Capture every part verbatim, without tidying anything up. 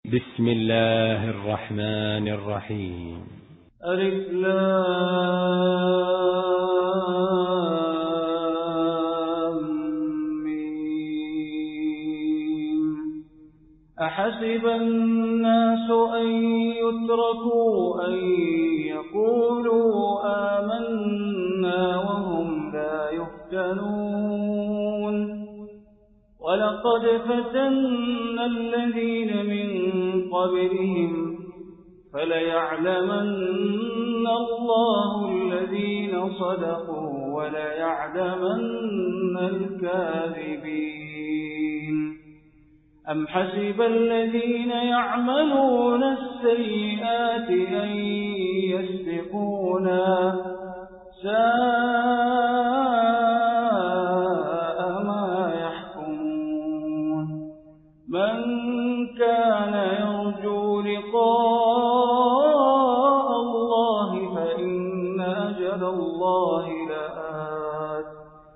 بسم الله الرحمن الرحيم. ألف لام ميم. أحسب الناس أن يتركوا أن يقولوا آمنا وهم لا يفتنون ولقد فتنا الذين من قبلهم فليعلمن الله الذين صدقوا وليعلمن الكاذبين. أم حسب الذين يعملون السيئات أن يسبقونا ساء ما يحكمون. من كان يرجو لقاء الله فإن أجل الله لآت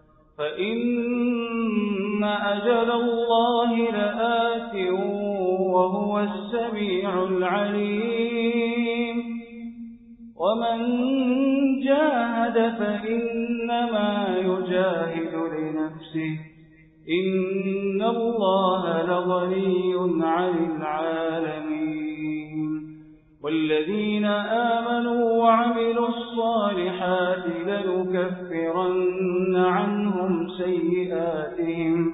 فإن أجل الله لآت وهو السميع العليم. ومن جاهد فإنما يجاهد لنفسه إن الله لغني عن العالمين. والذين آمنوا وعملوا الصالحات لنكفرن عنهم سيئاتهم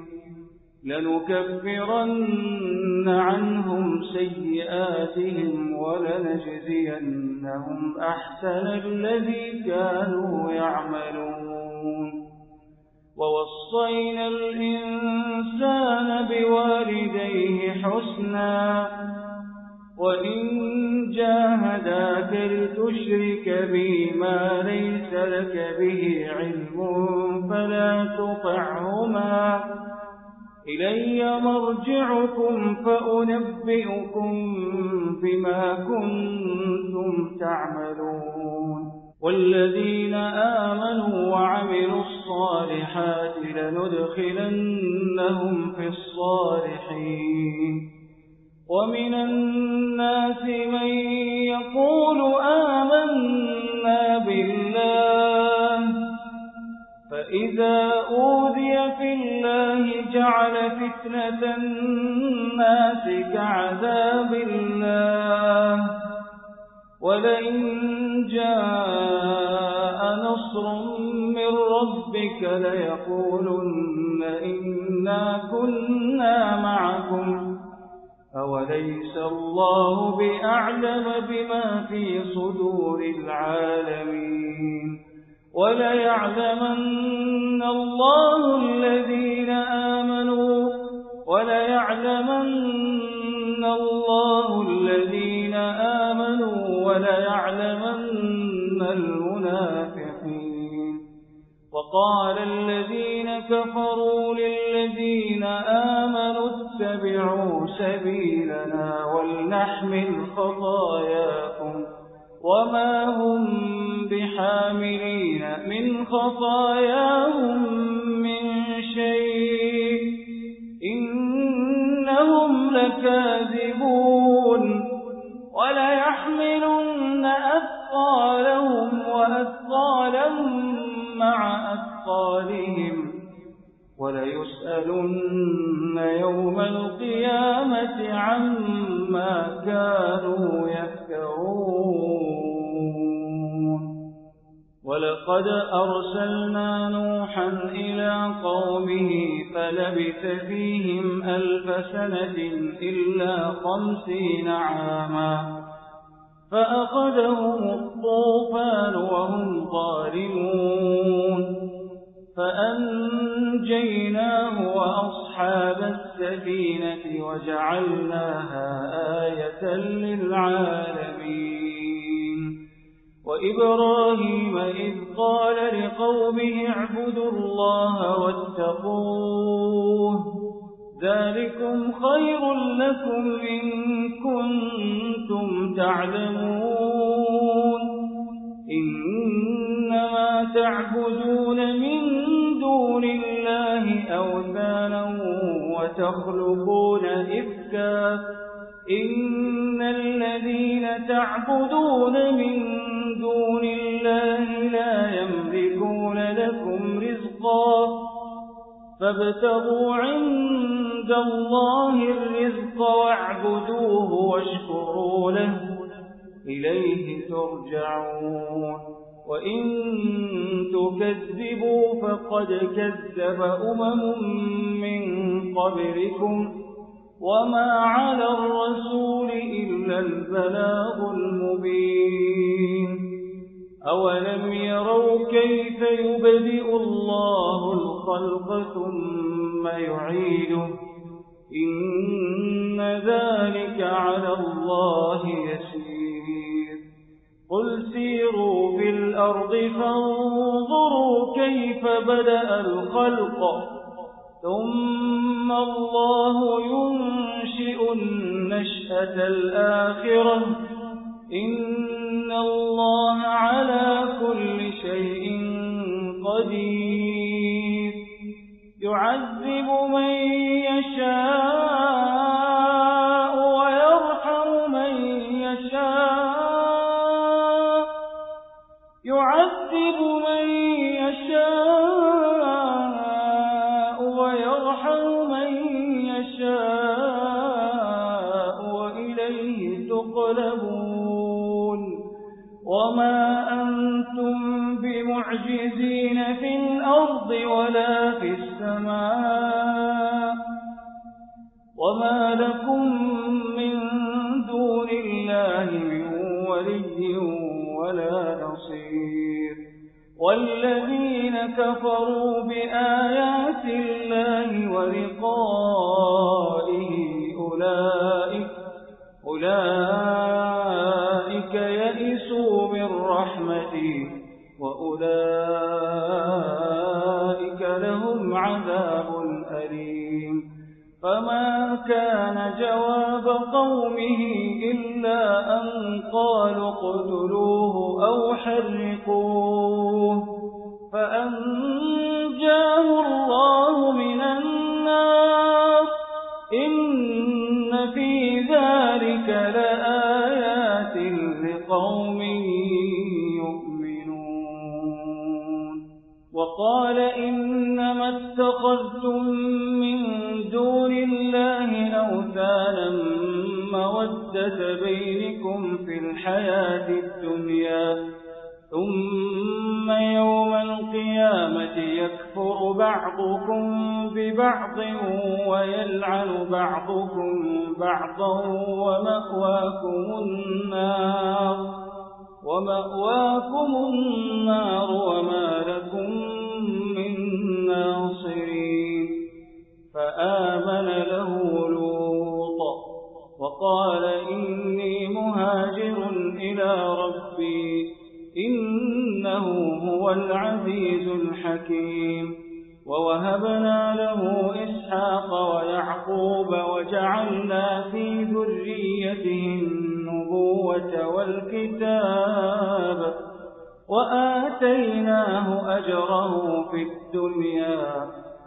لنكفرن عنهم سيئاتهم ولنجزينهم أحسن الذي كانوا يعملون. ووصينا الإنسان بوالديه حسنا وإن جاهداك لتشرك بي ما ليس لك به علم فلا تطعهما إلي مرجعكم فأنبئكم بما كنتم تعملون. والذين آمنوا وعملوا الصالحات لندخلنهم في الصالحين. ومن الناس من يقول آمنا بالله فإذا أوذي في الله جعل فتنة الناس كعذاب الله ولئن جاء نصر من ربك ليقولن إنا كنا معكم أوليس الله بأعلم بما في صدور العالمين. وليعلمن الله الذين آمنوا وليعلمن الله الذين آمنوا وليعلمن المنافقين. وقال الذين كفروا للذين آمنوا اتبعوا سبيلنا ولنحمل خطاياكم وما هم بحاملين من خطاياهم من شيء إنهم لكاذبون. وليحملن أثقالهم وأثقالا مع أثقالهم وليسألن يوم القيامة عما كانوا يفترون. ولقد أرسلنا نوحا إلى قومه فلبث فيهم ألف سنة إلا خمسين عاما فأخذهم الطوفان وهم ظالمون فأنجيناه وأصحاب السفينة وجعلناها آية للعالمين. وإبراهيم إذ قال لقومه اعبدوا الله واتقوه ذلكم خير لكم إن كنتم تعلمون. إنما تعبدون من دون الله أوثانا وتخلقون إفكا إن الذين تعبدون من دون الله لا يملكون لكم رزقا فابتغوا عند الله الرزق واعبدوه واشكروا له إليه ترجعون وإن تكذبوا فقد كذب أمم من قبلكم وما على الرسول إلا البلاغ المبين أولم يروا كيف يبدئ الله الخلق ثم يعيده إن ذلك على الله يسير قل سيروا في الأرض فانظروا كيف بدأ الخلق ثم الله ينشئ النشأة الآخرة إن الله على كل شيء قدير يعذب من يشاء ويرحم من يشاء يعذب من يشاء ويرحم من يشاء وإليه تقلبون وما أنتم بمعجزين في الأرض ولا في السماء وما لكم من دون الله من ولي ولا نصير والذين كفروا بآيات الله ولقائه أولئك أولئك يئسوا من رحمتي وأولئك لهم عذاب أليم فما كان جواب قومه إلا أن قالوا اقتلوه أو حرقوه فأنجاه الله من النار إن في ذلك لآيات لقوم يؤمنون وقال إنما اتخذتم من دون الله أوثانا مودة بينكم في الحياة الدنيا ثم يوم القيامة يكفر بعضكم ببعض ويلعن بعضكم بعضا ومأواكم النار ومأواكم النار وما لكم من ناصرين فآمن له لوط وقال إني مهاجر إلى ربي إنه هو العزيز الحكيم ووهبنا له إسحاق ويعقوب وجعلنا في ذريته النبوة والكتاب وآتيناه أجره في الدنيا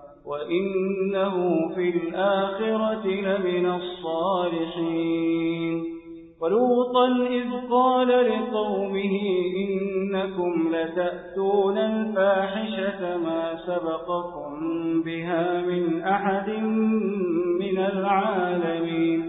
وإنه في الآخرة لمن الصالحين ولوطا إذ قال لقومه إنكم لتأتون الفاحشة ما سبقكم بها من أحد من العالمين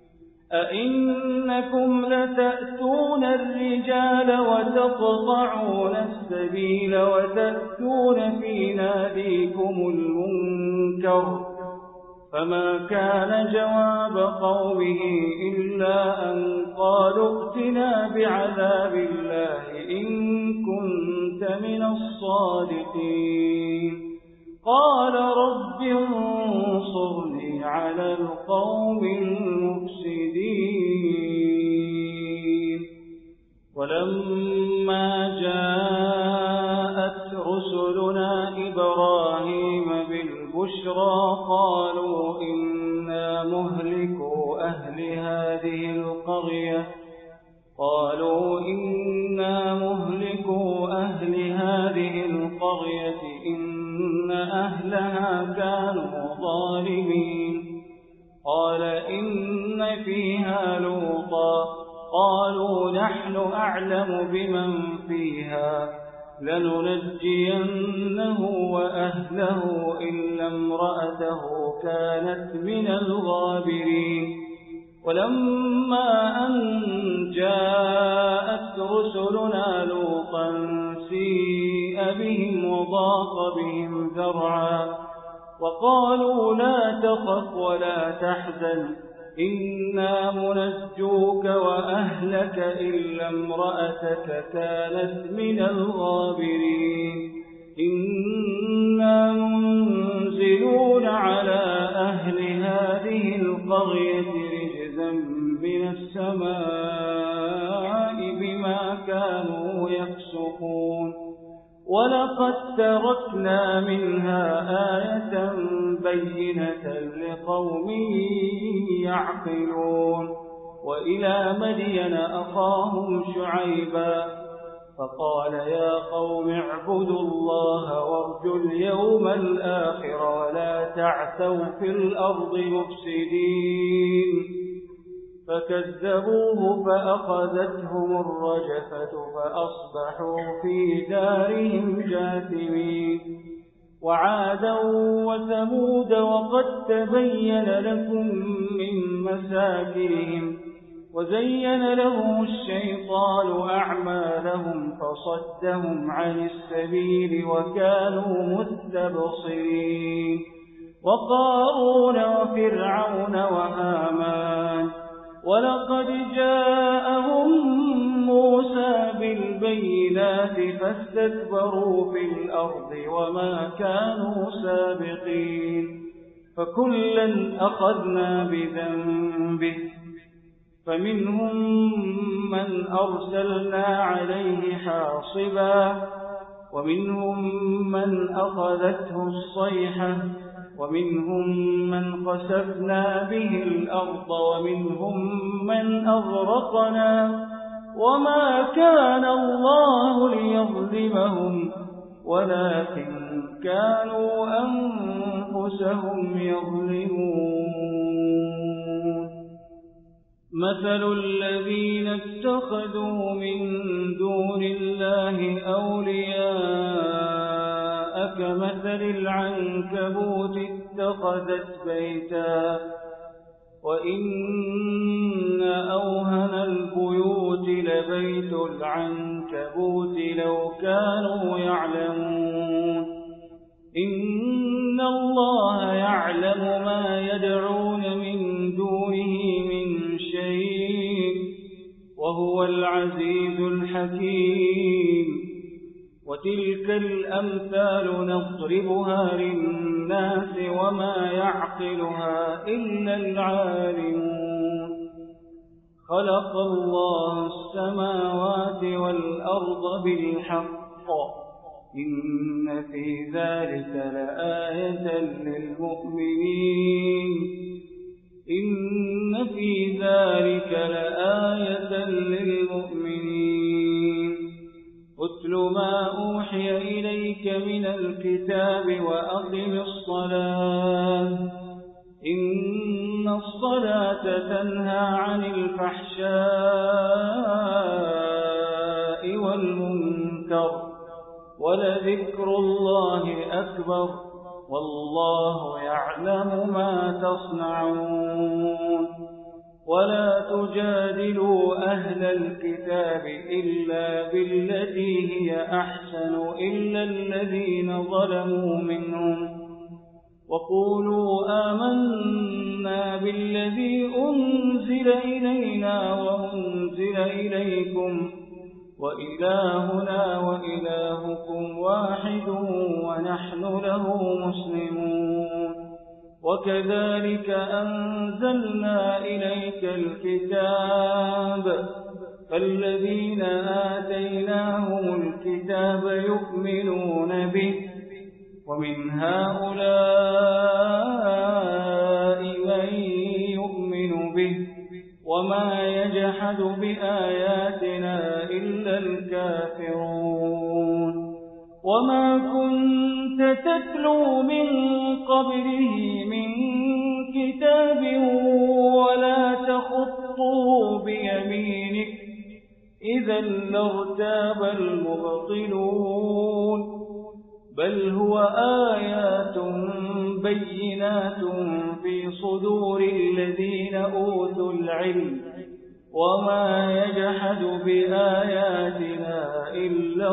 أئنكم لتأتون الرجال وتقطعون السبيل وتأتون في ناديكم المنكر فما كان جواب قومه إلا أن قالوا ائتنا بعذاب الله إن كنت من الصادقين قال رب انصرني على القوم المفسدين ولما جاءت رسلنا إبراهيم بالبشرى قالوا إنا مهلكو أهل هذه القرية قالوا إنا مهلكو أهل هذه القرية إن أهلها كانوا ظالمين قال إن فيها لوطا قالوا نحن أعلم بمن فيها لننجينه وأهله إلا امرأته كانت من الغابرين ولما أن جاءت رسلنا لوطا سيء بهم وضاق بهم ذرعا وقالوا لا تخف ولا تحزن إنا منجوك وأهلك إلا امرأتك كانت من الغابرين إنا منزلون على أهل هذه القرية رجزا من السماء بما كانوا يفسقون ولقد تركنا منها آية بينة لقوم يعقلون وإلى مدين أخاهم شعيبا فقال يا قوم اعبدوا الله وارجوا اليوم الآخر ولا تعثوا في الأرض مفسدين فكذبوه فأخذتهم الرجفة فأصبحوا في دارهم جاثمين وعادا وثمود وقد تبين لكم من مساكنهم وزين لهم الشيطان أعمالهم فصدهم عن السبيل وكانوا مستبصرين وقارون وفرعون وهامان ولقد جاءهم موسى بالبينات فاستكبروا في الأرض وما كانوا سابقين فكلا أخذنا بذنبه فمنهم من أرسلنا عليه حاصبا ومنهم من أخذته الصيحة ومنهم من خسفنا به الأرض ومنهم من أغرقنا وما كان الله ليظلمهم ولكن كانوا أنفسهم يظلمون مثل الذين اتخذوا من دون الله أولياء كمثل العنكبوت اتخذت بيتا وإن أوهن البيوت لبيت العنكبوت لو كانوا يعلمون إن الله يعلم ما يدعون من دونه من شيء وهو العزيز الحكيم وتلك الأمثال نضربها للناس وما يعقلها إلا العالمون خلق الله السماوات والأرض بالحق إن في ذلك لآية للمؤمنين إن في ذلك لآية للمؤمنين أتل ما أوحي إليك من الكتاب وأقم الصلاة إن الصلاة تنهى عن الفحشاء والمنكر ولذكر الله أكبر والله يعلم ما تصنعون ولا تجادلوا أهل الكتاب إلا بالتي هي أحسن إلا الذين ظلموا منهم وقولوا آمنا بالذي أنزل إلينا وأنزل إليكم وإلهنا وإلهكم واحد ونحن له مسلمون وكذلك أنزلنا إليك الكتاب فالذين آتيناهم الكتاب يؤمنون به ومن هؤلاء من يؤمن به وما يجحد بآياتنا إلا الكافرون وما كنت تتلو من قبله من كتاب ولا تخطه بيمينك إذا لارتاب المبطلون بل هو آيات بينات في صدور الذين أوتوا العلم وما يجحد بآياتنا إلا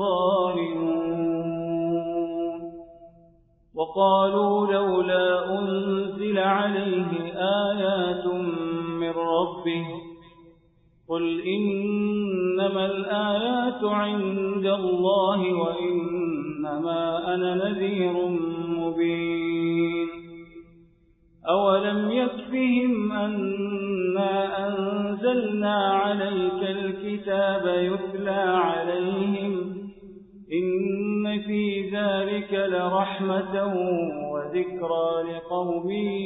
الظالمون وقالوا لولا أنزل عليه آيات من ربه قل إنما الآيات عند الله وإنما أنا نذير مبين أولم يكفهم أنا أنزلنا عليك الكتاب يتلى عليهم إن في ذلك لرحمة وذكرى لقوم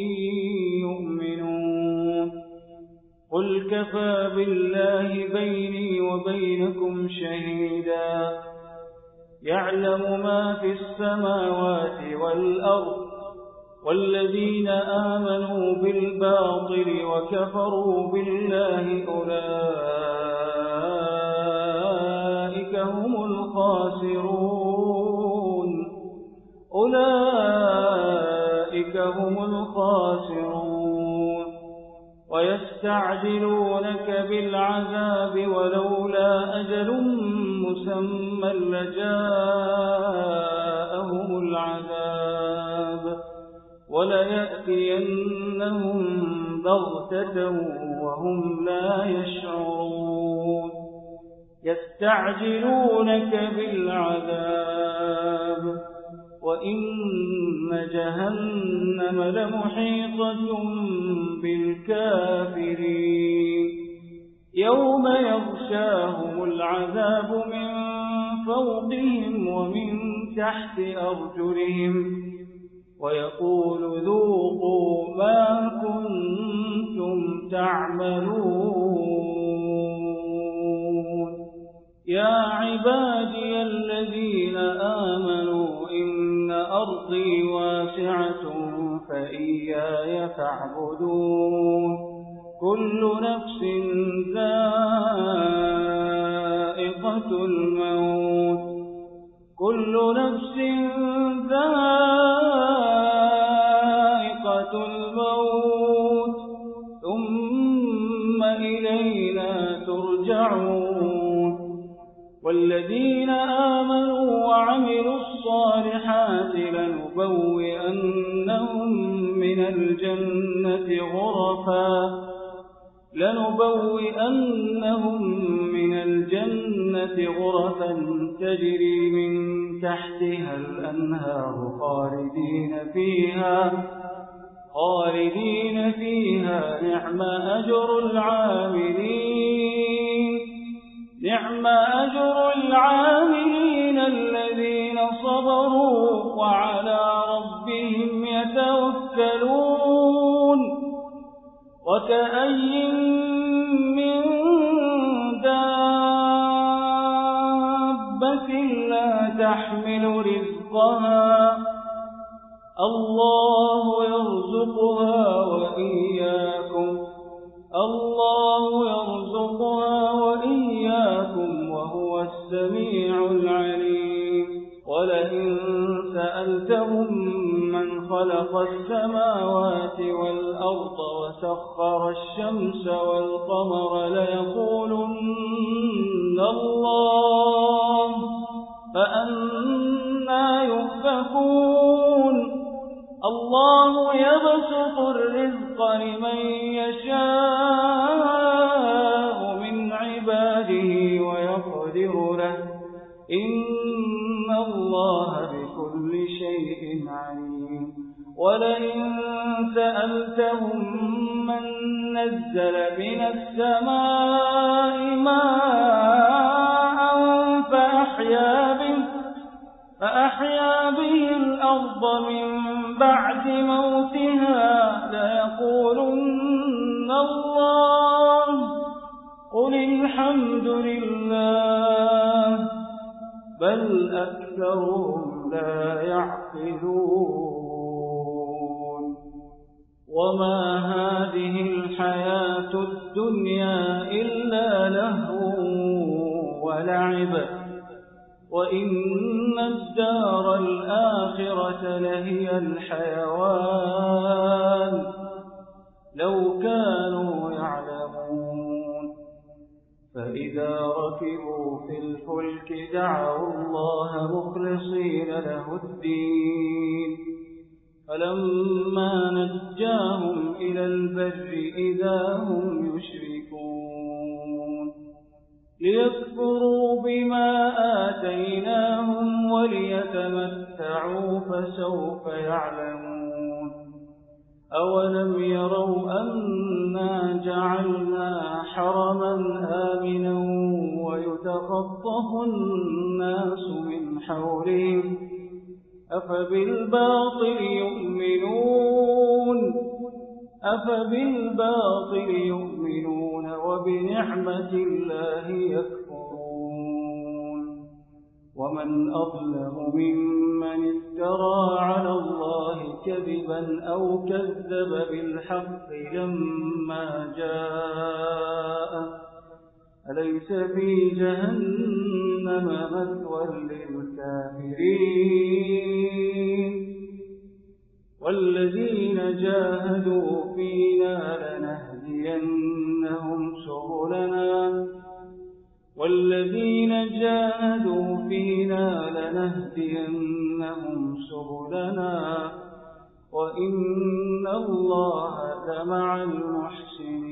يؤمنون قل كفى بالله بيني وبينكم شهيدا يعلم ما في السماوات والأرض والذين آمنوا بالباطل وكفروا بالله أولئك هم الخاسرون أولئك هم الخاسرون ويستعجلونك بالعذاب ولولا أجل مسمى لجاءهم العذاب وليأتينهم بغتة وهم لا يشعرون يستعجلونك بالعذاب وإن جهنم لمحيطة بالكافرين يوم يغشاهم العذاب من فوقهم ومن تحت أرجلهم ويقول ذوقوا ما كنتم تعملون يا عبادي الذين آمنوا إن أرضي واسعة فإياي فاعبدون كل نفس ذائقة الموت كل نفس ذائقة الموت ثم إلينا ترجعون والذين آمنوا وعملوا الصالحات لنبوئنهم من الجنة غرفا لنبوئنهم من الجنة غرفا تجري من تحتها الأنهار خالدين فيها خالدين فيها نعم أجر العاملين نعم أجر العاملين الذين صبروا وعلى ربهم يتوكلون وكأي من دابة لا تحمل رزقها الله يرزقها وإياكم الله يرزقها وإياكم وهو السميع العليم ولئن سألتهم من خلق السماوات والأرض وسخر الشمس والقمر ليقولن الله فأنى يؤفكون الله يبسط الرزق لمن يشاء من عباده ويقدر له إن الله بكل شيء عليم ولئن سألتهم من نزل من السماء ماء فأحيا به فأحيا به الأرض من بعد موتها ليقولن الله قل الحمد لله بل أكثرهم لا يعقلون وما هذه الحياة الدنيا إلا لهو ولعب وإن الدار الآخرة لهي الحيوان لو كانوا يعلمون فإذا ركبوا في الفلك دعوا الله مخلصين له الدين فلما نجاهم إلى البر إذا هم يشركون ليكفروا بما آتيناهم وليتمتعوا فسوف يعلمون أولم يروا أنا جعلنا حرما آمنا ويتخطف الناس من حولهم أفبالباطل يؤمنون أفبالباطل يؤمنون وبنعمة الله يكفرون ومن أظلم ممن افترى على الله كذبا أو كذب بالحق لما جاء أليس في جهنم مثوى للكافرين والذين جاهدوا فينا لنهدينهم سبلنا والذين جاهدوا فينا لنهدينهم سبلنا وإن الله لمع المحسنين